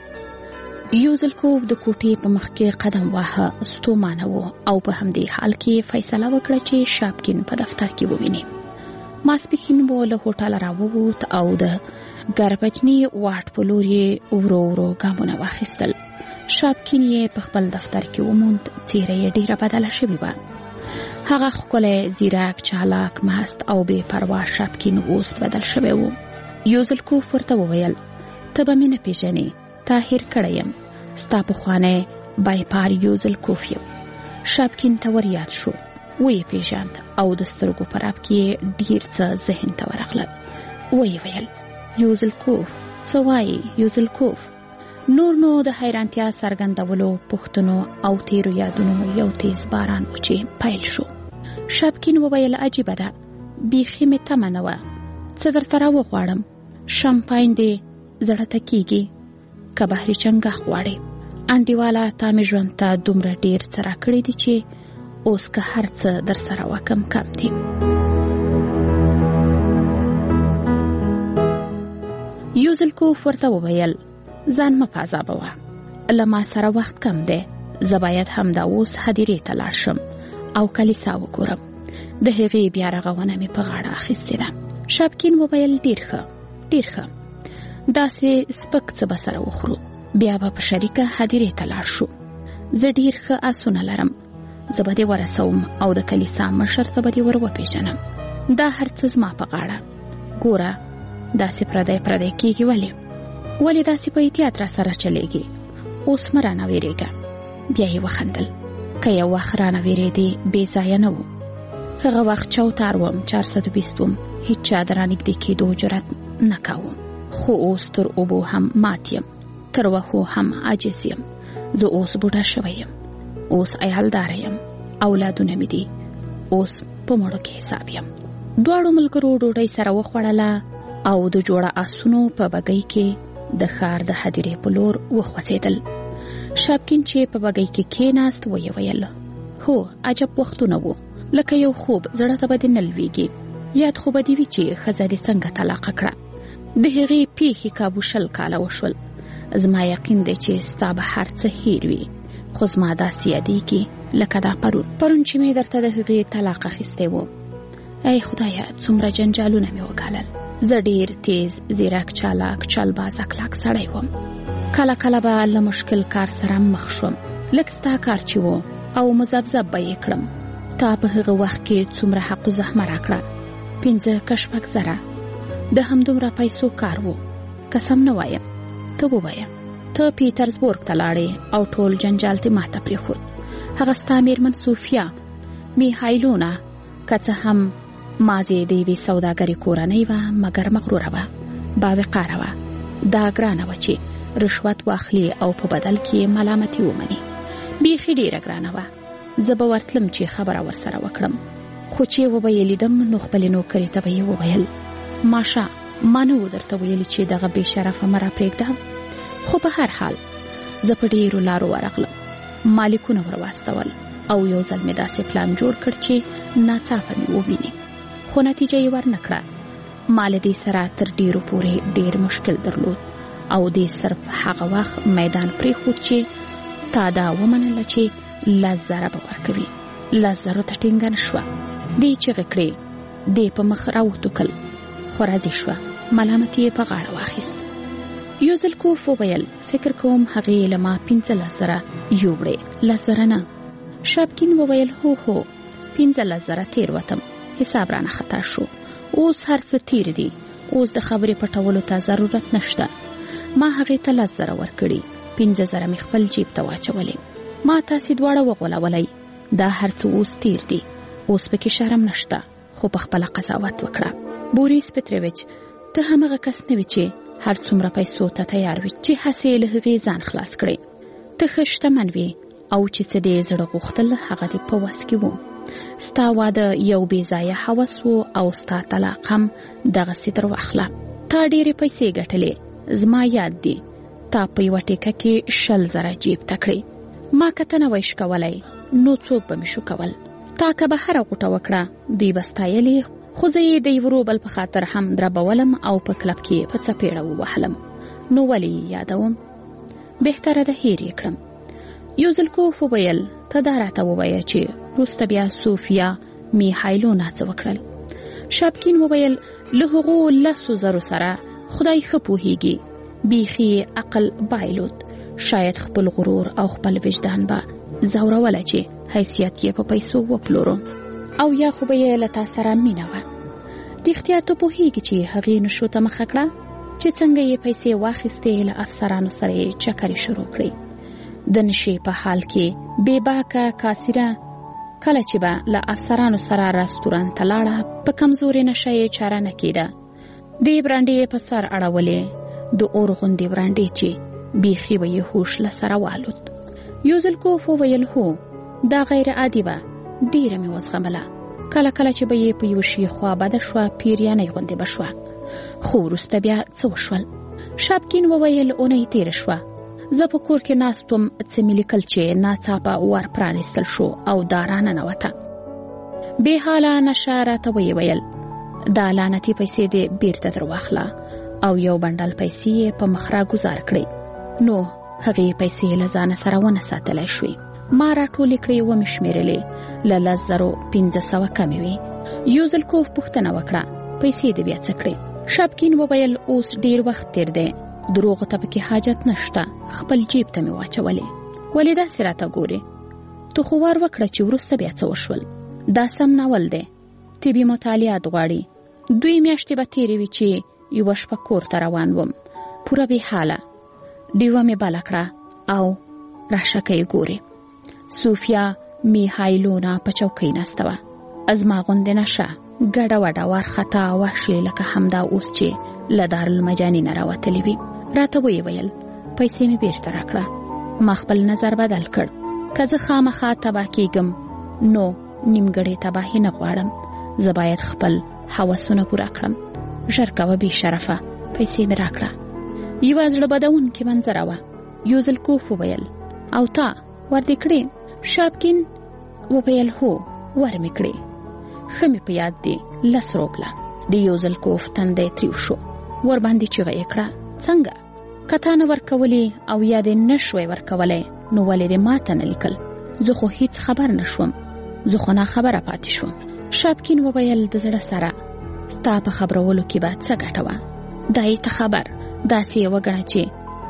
یوزلکوف د کوټې په مخ کې قدم واهه، ستومانه و او په همدې حال کې فیصله وکړه چې شاپکین په دفتر کې وویني. ماسپښین به له هوټله راووت او د ګارپچني واټ په لور یې ورو ورو ګامونه واخیستل. شاپکین یې په خپل دفتر کې وموند. څېره یې ډېره بدله شوې وه. هغه ښکلی، ځیرک، چالاک، مست او بې پروا شاپکین اوس بدل شوی و. یوزلکوف ورته وویل، ته به مې نه پېژنې، تا هېر کړی یم. ستا پخوانی بایپار یوزلکوف یم. شاپکین ته ور یاد شو، ویې پېژاند او د سترګو په رپ کې ډېر څه ذهن ته ورغلل. ویې ویل، یوزلکوف څه وایي یوزلکوف؟ نور نو د حیرانتیا څرګندولو، پوښتنو او تیرو یادونو یو تیز باران و چې پیل شو. شاپکین وویل، عجیبه ده، بیخي مې تمه نه وه. څه درته راوغواړم؟ شامپاین دې زړه ته کېږي که بحري چنګښ غواړې؟ انډیواله، تا مې ژوند ته دومره ډېر څه راکړي دي چې اوس که هر څه در سره وکم کم دي. یوزلکوف ورته وویل، ځان مه په عذابوه، له ما سره وخت کم دی. زه باید همدا اوس هدیرې ته لاړ شم او کلیسا وګورم. د هغې بیا رغونه مې په غاړه اخیستې ده. شاپکین وویل، ډېر ښه، ډېر ښه. داسې سپک څه به سره وخورو، بیا به په شریکه هدیرې ته لاړ شو. زه ډېر ښه آسونه لرم، زه به دې ورسوم او د کلیسا مشر ته به دې ور وپېژنم. دا هر څه زما په غاړه. ګوره، داسې پردی کېږي. ولې داسې په احتیاط را سره چلېږي؟ اوس مه رانه وېرېږه. بیا یې وخندل. که یو وخت رانه وېرېدې، بې ځایه نه و. هغه وخت چوتار وم، 420 وم، هیچ چا د رانږدې کېدو جرأت نه کاوه. خو اوس تر اوبو هم مات یم، تر وښو هم عاجز یم. زه اوس بوډا شوی یم، اوس عیالداره یم، اولادونه مې دي، اوس په مړو کې حساب یم. دواړو ملګرو ډوډۍ سره وخوړله او د جوړه آسونو په بګۍ کې د ښار د هدیرې په لور وخوځېدل. شاپکین چې په بګۍ کې کېناست ویې ویل، هو، عجب وختونه وو، لکه یو خوب، زړه ته به دې نه لوېږي. یاد خو به دې وي چې ښځه دې څنګه طلاقه کړه. د هغې پیښې کابو 20 کاله وشول. زما یقین دی چې ستا به هر څه هېر وي، خو زما داسې یادېږي لکه دا پرون چې مې درته د هغې طلاق اخیستی و. ای خدایه، څومره جنجالونه مې وګالل. زه ډېر تیز، زیرک، چالاک، چالباز، اخلاق سړی وم. کله کله به له مشکل کار سره مخ شوم. لکه ستا کار چې و او مذبذب به یې کړم. تا په هغه وخت کې څومره حق و زحمه راکړه، 5 زره. د همدومره پیسو کار و. قسم نه وایم، ته ووایه ته پیټرزبورګ ته لاړې او ټول جنجال ته ماته پرېښود. هغه ستا میرمن صوفیا میخایلونا که څه هم مازې د یوې سوداګرې کورنۍ وه، مګر مغروره وه، باوقاره وه. دا ګرانه وه چې رشوت واخلي او په بدل کې ملامتي ومني. بیخي ډېره ګرانه وه. زه به ورتلم چې خبره ورسره وکړم، خو چې وبه یې لیدم نو خپلې نوکرې ته به یې وویل ماشه ما نه و درته ویلي چې دغه بې شرفه مه راپرېږده. خو په هر حال زه په ډېرو لارو ورغلم، مالکونه ور واستول او یو ځل مې داسې پلان جوړ کړ چې ناڅاپه مې وویني، خو نتیجه یې ورنکړه. ما له دې سره تر ډېرو پورې ډېر مشکل درلود او دې صرف هغه وخت میدان پرېښود چې تا دا ومنله چې 10,000 به ورکوي. 10,000 ته ټینګه نه شوه. دې چیغې کړې، دې په مخ راوټوکل، خو راضي شوه. ملامتي یې په غاړه واخیست. یوزلکوف وویل فکر کوم هغې له ما 15,000 یووړې. 10,000 نه. شاپکین وویل هو 15,000 تیر وتم، حساب رانه خطا شو. اوس هر څه تیر دي، اوس د خبرې پټولو ته ضرورت نشته. ما هغې ته 10,000 ورکړي، 15,000 مې خپل جیب ته واچولې. ما تاسې دواړه وغولولئ. دا هر څه اوس تیر دي، اوس پکې شرم نشته. خو په خپله قضاوت وکړه. بوریس پترویچ ته همغه کس نه وي چې هر څومره پیسو ته تیار وي چې هسې له هغې ځان خلاص کړي. ته ښه شتمن وي او چې څه دې زړه غوښتل هغه دې په وس کې و. ستا واده یو بې ځایه هوس و او ستا طلاق هم دغسې در واخله. تا ډېرې پیسې ګټلې. زما یاد دی تا په یوه ټیکه کې 20,000 جیب ته کړې. ما که ته نه وای شکولی نو څوک به مې شو کول. تا که به هره غوټه وکړه دوی به ستایلې، خو زه یې د یو روبل په خاطر هم دربولم او په کلب کې په څپېړه ووهلم. نو ولې یادوم؟ بهتره ده هیر یې کړم. یوزلکوف وویل ته دا راته ووایه چې وروسته بیا صوفیا میخایلونا څه وکړل. شاپکین وویل له هغو 10,000 سره خدای ښه پوهیږي، بیخي عقل بایلود. شاید خپل غرور او خپل وجدان به زوروله چې حیثیت یې په پیسو وپلورو، او یا خو به یې له تا سره مینه وه. رښتیا ته پوهیږي چې هغې نشو ته مخه کړه چې څنګه یې پیسې واخیستې، له افسرانو سره یې چکرې شروع کړې. د نشې په حال کې بې باکه کاسیره کله چې به له افسرانو سره رستوران ته لاړه په کمزورې نشه یې چاره نه کېده. دې برانډې یې په سر اړولې، د اور غوندې برانډې چې بیخي به یې هوش له سره والوت. یوزلکوف وویل هو دا غیر عادي وه، ډېره مې وزغمله. کله کله چې به یې په یو شي خوا بده شوه پیریانۍ غوندې به شوه. خو وروسته بیا څه وشول؟ شاپکین وویل اونۍ تېره شوه، زه په کور کې ناست وم، څه مې لیکل چې ناڅاپه ور پرانیستل شو او دا راننوته. بې حاله نشه راته ویې ویل دا لعنتي پیسې دې بیرته در واخله او یو بنډل پیسې یې په مخ را ګزار کړې. نو هغې پیسې له ځانه سره ونه ساتلی شوې. ما راټولې کړې ومې شمېرلې، له 10,500 کمې وې. یوزلکوف پوښتنه وکړه پیسې دې بیا څه کړې؟ شاپکین وویل اوس ډېر وخت تېر دی، دروغو ته پکې حاجت نشته، خپل جیب ته مې واچولې. ولې داسې راته ګورې؟ تو خو ور وکړه چې وروسته بیا څه وشول. دا سم ناول دی، طبي مطالعات غواړي. 2 میاشتې به تېرې وي چې یوه شپه کور ته روان وم، پوره بې حاله. ډیوه مې بله کړه او راشکه یې ګورې. صوفیا میخایلونا په چوکۍ ناسته وه، زما غوندې نشه ګډه وډه وارخطا وحشي لکه همدا اوس چې له دارالمجاني نه راوتلې وي. راته ویې ویل پیسې مې بیرته راکړه. ما خپل نظر بدل کړ، که زه خامخا تباه کېږم نو نیمګړې تباهي نه غواړم. زه باید خپل هوسونه پوره کړم. ژر کوه بې شرفه، پیسې مې راکړه. یوه زړه بدونکې منظره وه. یوزلکوف وویل او تا ور دې کړې؟ شاپکین وویل هو ور مې کړې. ښه مې په یاد دی 10 روبله. د یوزلکوف تندی تریو شو، ور باندې چیغه یې کړه څنګه؟ که تا نه ورکولې او یا دې نه شوی ورکولی نو ولې دې ما ته نه لیکل؟ زه خو هیڅ خبر نه شوم، زه خو ناخبره پاتې شوم. شاپکین وویل د زړه سره ستا په خبرولو کې به څه ګټه وه؟ دا یې ته خبر داسې یې وګڼه چې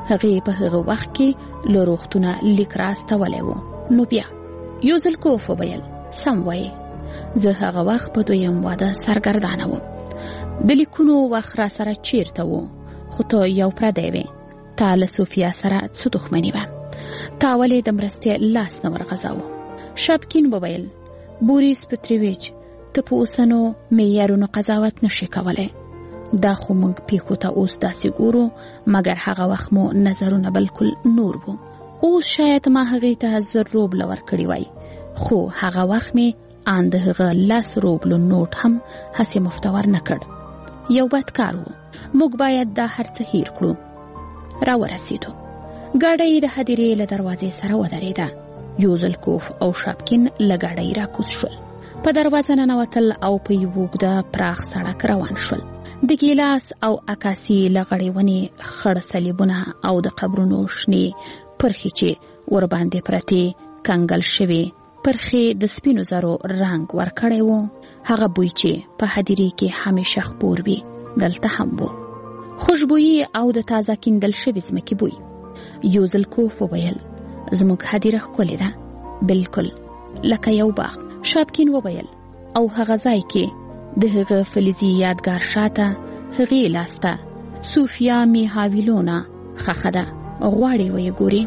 هغې په هغه وخت کې له روغتونه لیک راستولی و. نو بیا یوزلکوف وویل سم وایې، زه هغه وخت په دویم واده سرګردانه وم. د لیکونو وخت را سره چیرته و، خو ته یو پردی وې. تا له صوفیا سره څه دښمني وه؟ تا ولې د مرستې لاس نه ورغځاوه؟ شاپکین وویل بوریس پترویچ، ته په اوسنو معیارونو قضاوت نشي کولی. دا خو موږ پیښو ته اوس داسې ګورو، مګر هغه وخت مو نظرونه بلکل نور وو. اوس شاید ما هغې ته 1000 روبله ورکړي وای، خو هغه وخت مې ان د هغه 10 روبلو نوټ هم هسې مفتور نه کړ. یو بد کار و. موږ باید دا هر څه هیر کړو. را ورسېدو. ګاډۍ د هدیرې له دروازې سره ودرېده. یوزلکوف او شاپکین له ګاډۍ راکوز شول. په دروازه ننوتل او په یو اوږده پراخ سړک روان شول. د ګیلاس او عکاسي له غړې ونې خړ صلیبونه او د قبرونو شنې پرخې چې ورباندې پرتې کنګل شوې پرخې د سپینو زرو رنګ ورکړی و. هغه بوی چې په هدیرې کې همیشه خپور وي دلته هم و. خوشبويي او د تازه کیندل شوې ځمکې بوی. یوزلکوف وویل زموږ هدیره ښکلې ده، بلکل لکه یو باغ. شاپکین وویل او هغه ځای کې د هغه فلزي یادګار شاته هغې لاسته صوفیا میهاویلونا خخه ده، غواړي ویې ګوري.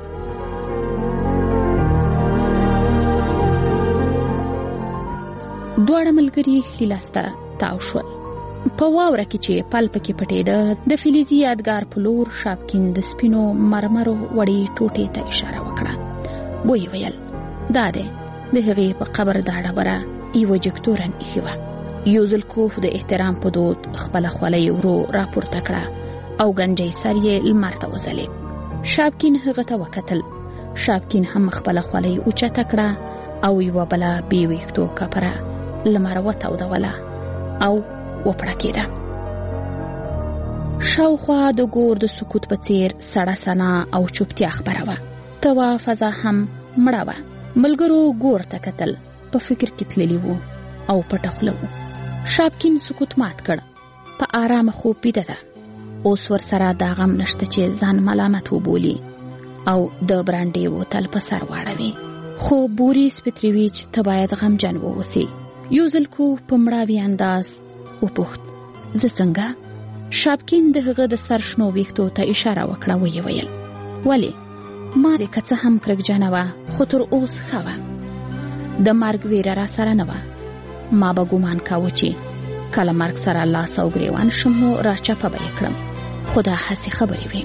دواړه ملګري ښي لاسته تاو شول. په واوره کې چې پل پکې پټېده د فلزي یادګار په لور شاپکین د سپینو مرمرو وړې ټوټې ته اشاره وکړه. ویې ویل دا دی د هغې په قبر دا ډبره یوه جګتورن ایښې وه. یوزلکوف د احترام په دود خپله خولۍ ورو راپورته کړه او گنجی سر یې لمر ته وځلېد. شاپکین هغه ته وکتل. شاپکین هم خپله خولۍ اوچته کړه او یوه بله بې ویښتو کپره لمر وتودوله او وپړکېده. شاوخوا د ګور د سکوت په څیر سړه سنا او چوپتیا خپره وه. توا فضا هم مړه وه. ملګرو ګور ته کتل، په فکر کې تللی وو او پټه خوله وو. شاپکین سکوت مات کړ. په آرامه خوب بیده ده. اوس ورسره دا غم نشته چې ځان ملامت وبولي او د برانډې بوتل په سر واړوي. خو بوریس پترویچ ته باید غمجن واوسي. یوزلکوف په مړاوي انداز وپوښت زه څنګه؟ شاپکین د هغه د سر شنو ویښتو ته اشاره وکړه. ویې ویل ولې؟ ما که څه هم کرکجنه وه، خو تر اوس ښه وه. د مرګ ویره را سره نه وه. ما به ګومان کاوه چې کله مرګ سره لاس او ګریوان شم نو راچپه به یې کړم، خو دا هسې خبرې وې.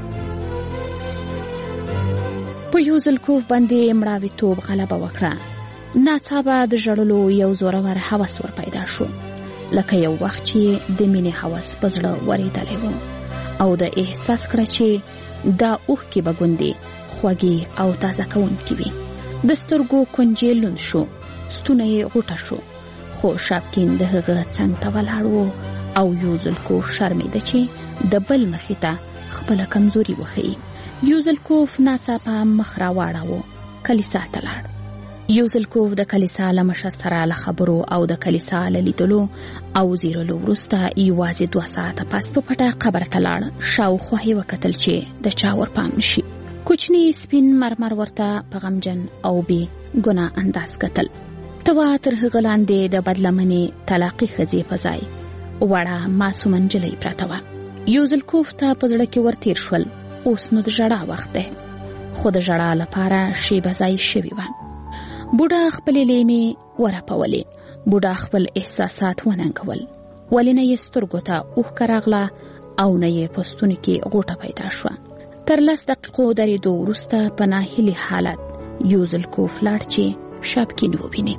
په یوزلکوف باندې مړاویتوب غلبه وکړه. ناڅاپه د ژړلو یو زورور هوس ور پیدا شو، لکه یو وخت چې د مینې هوس په زړه ورېدلی و او د احساس کړه چې دا اوښکې به ګوندې خوږې او تازه کوونکې وي. د سترګو کونجې لوند شو، ستونه یې غوټه شو. خو شاپکین د هغه څنګ ته ولاړ و او یوزلکوف شرمېده چې د بل مخې ته خپله کمزوري وښیي. یوزلکوف ناڅاپه مخ راواړاوه، کلیسا ته لاړ. یوزلکوف د کلیسا له مشر سره له خبرو او د کلیسا له لیدلو او زیرلو وروسته یوازې 2 ساعته پس په پټه قبر ته لاړ. شاوخوا یې وکتل چې د چا ورپام نشي. کوچنی سپین مرمر ورته په غمجن او بې ګناه انداز کتل. توا تر هغه لاندې د بدلمنې طلاقي ښځې په ځای وړه معصومه نجلۍ پرته وه. یوزلکوف ته په زړه کې ورتیر شول اوس نو د ژړا وخت دی، خو د ژړا لپاره شیبه ځای شوې وه. بوډا خپلې لیمې ورپولې. بوډا خپل احساسات وننګول. ولې نه یې سترګو ته اوښکه راغله او نه یې په ستوني کې غوټه پیدا شوه. تر 10 دقیقو درېدو وروسته په ناهیلي حالت یوزلکوف لاړ چې شاپکین وویني.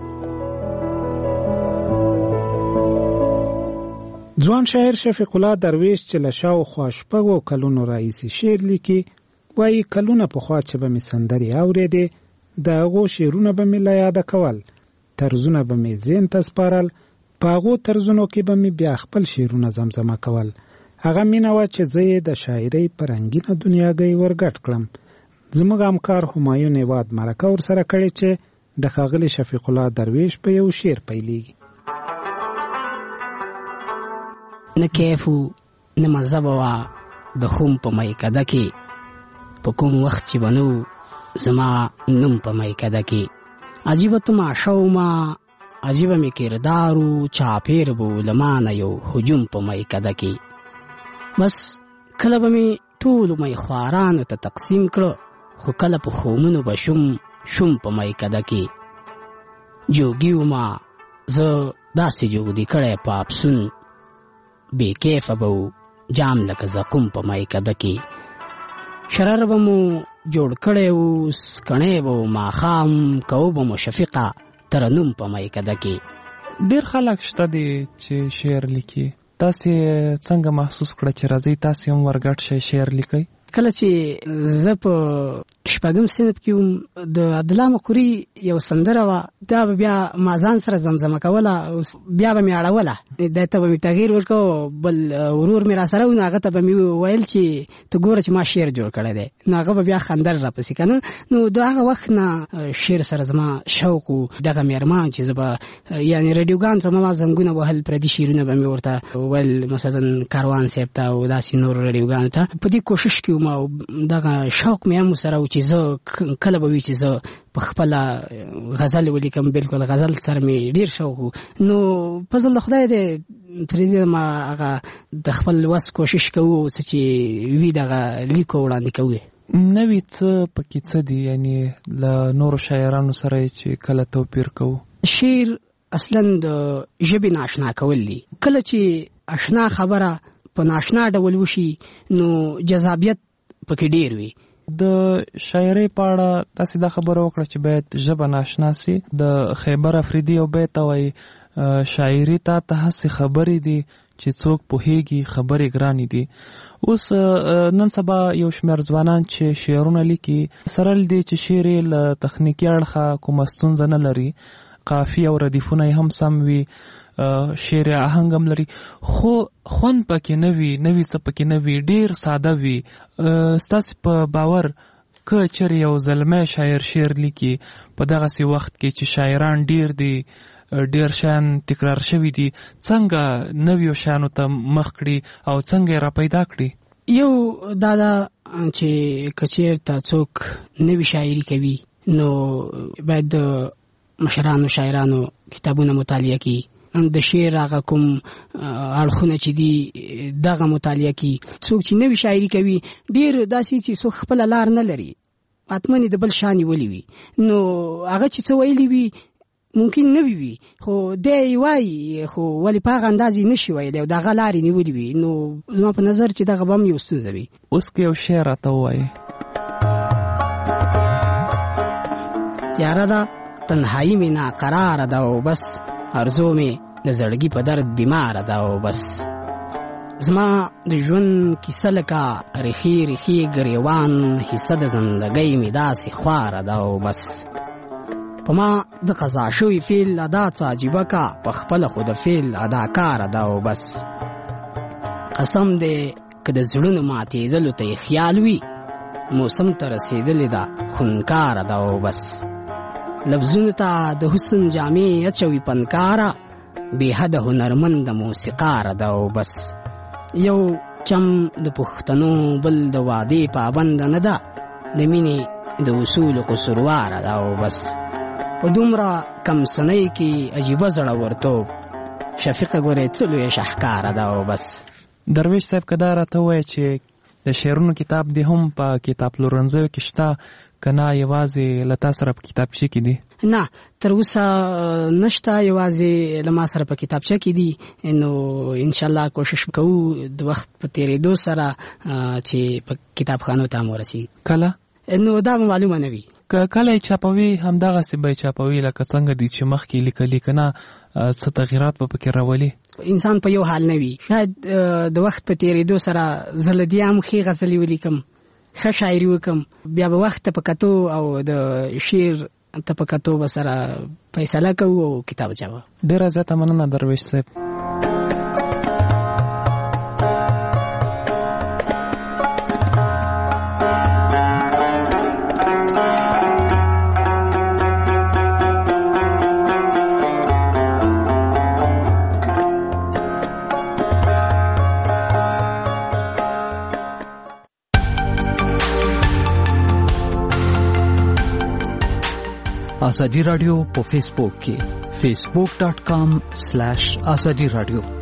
ځوان شاعر شفیق الله درویش چې له شاوخوا 6 کلونو راهیسې شعر لیکي، وایي کلونه پخوا چې به مې سندرې اورېدې د هغو شعرونه به مې له یاده کول، طرزونه به مې ذهن ته سپارل، په هغو طرزونو کې به مې بیا خپل شعرونه زمزمه کول. هغه مینه وه چې زه یې د شاعرۍ په رنګینه دنیاګۍ ورګډ کړم. زموږ همکار همایون هیواد مرکه ورسره کړې چې د ښاغلي شفیق الله درویش په یو شعر پیلېږي. نه کیف و نه مزه به وه د خم په میکده کې، په کوم وخت چې بنو زما نوم په میکده کې عجیبه تماشا وما عجیبه می کردارو چاپیر بو لمانه یو هجوم په میکده کې بس کله به می ټول می خوارانو ته تقسیم کړو خو کله په خومونو به شوم په میکده کې جوګي وما زه داسې جوګدي کړی په افسون بې کیفه به جام لکه زقوم په میکده کې شرر به مو جوړ کړی و سکڼی به ماښام کوو به مو شفیقه ترنم په میکده کې ډېر خلک شته دي چې شعر لیکي تاسې څنګه محسوس کړه چې راځئ تاسې هم ورګډ شئ شعر لیکئ کله چې زه په شپږم صنف کې وم د عبدالله مقري یو سندره وه دا به بیا ما ځان سره زمزمه کوله بیا به مې اړوله دی ته به مې تغییر ورکړو بل ورور مې را سره و نو هغه ته به مې ویل چې ته ګوره چې ما شعر جوړ کړی دی نو هغه به بیا خندل راپسې که نه نو د هغه وخت نه شعر سره زما شوق و دغه مې ارمان چې زه به یعنې رادیوګانو ته ما زنګونه وهل پردي شعرونه به مې ورته ویل مثلا کاروان صاحب ته او داسې نور رادیوګانو ته په دې کوشش کې وم او دغه شوق مې هم سره و چې زه کله به وي چې زه په خپله غزل ولیکم بلکل غزل سره مې ډېر شوق و نو فضل د خدای دی ترې دې ما هغه د خپل وس کوشش کوو څه چې وي دغه لیکو وړاندې کوو نوي څه پکې څه دي یعنې له نورو شاعرانو سره چې کله توپیر کوو شعر اصلا د ژبې ناشنا کول دي کله چې اشنا خبره په ناشنا ډول وشي نو جذابیت پکې ډېر وي د شاعرۍ په اړه تاسې دا خبره وکړه چې باید ژبه ناشنا سي د خیبر افریدي یو بیت وایي شاعري تا ته هسې خبرې دي چې څوک پوهیږي خبرې ګرانې دي اوس نن سبا یو شمېر ځوانان چې شعرونه لیکي سره دي چې شعر یې له تخنیکي اړخه کومه ستونزه نه لري قافیه او ردیفونه یې هم سم وي شعر آهنګ هم لري خو خوند پکې نه وي نوي څه پکې نه وي ډېر ساده وي ستاسې په باور که چېرې یو زلمی شاعر شعر لیکي په دغسې وخت کې چې شاعران ډېر دي ډېر شیان تکرار شوي دي څنګه نویو شیانو ته مخ کړي او څنګه یې راپیدا کړي یو دا ده چې که چېرته څوک نوي شاعري کوي نو باید د مشرانو شاعرانو کتابونه مطالعه کړي د شعر هغه کوم اړخونه چې دي دغه مطالعه کړي څوک چې نوي شاعري کوي ډېر داسې چې څوک خپله لار نه لري حتما د بل شا نیولي وي نو هغه چې څه ویلي وي ممکن نه وي خو دی وایي خو ولې په هغه اندازې نشي ویلی او د هغه لارې نیولي وي نو زما په نظر چې دغه به هم یو ستونزه وي اوس که یو شعر راته ووایې تیاره ده تنهایی مې ناقراره ده او بس ارزو مې د زړګي په درد بیماره ده او بس زما د ژوند کیسه لکه ریخي ریخي ګریوان حصه د زندګۍ مې داسې خواره ده او بس په ما د قضا شوي فعل ادا څه عجیبه کا په خپله خو د فعل اداکاره ده او بس قسم دی که د زړونو ماتېدلو ته یې خیال وي موسم ته رسېدلې ده خونکاره ده او بس لفظونو ته د حسن جامې اچوي پنکاره بېحده هنرمند موسیقاره ده او بس یو چم د پښتنو بل د وعدې پابنده نه ده د مینې د اصولو قصورواره ده او بس په دومره کم سنۍ کې عجیبه زړورتوب شفیقه ګورې څه لویه شاهکاره ده او بس درویش صاحب که دا راته ووایه چې د شعرونو کتاب دی هم په کتاب پلورنځیو کې شته که نه یوازې له تا سره په کتابچه کې دي نه تر اوسه نشته یوازې له ما سره په کتابچه کې دي نو انشاءالله کوشش کوو د وخت په تېرېدو سره چې په کتابخانو ته هم ورسېږي کله نو دا معلومه نه وي که کله یې چاپوي همدغسې به یې چاپوي لکه څنګه دي چې مخکې لیکلي که نه څه تغیرات به پکې راولي انسان په یو حال نه وي شاید د وخت په تېرېدو سره زه له دې هم ښې غزلې ولیکم ښه شاعري وکم بیا به وخت ته په کتو او د شعر ته په کتو به سره فیصله کوو او کتابچه به ډېره زیاته مننه درویش صاحب ازادي رادیو په فیسبوک کې facebook.com/azadi radio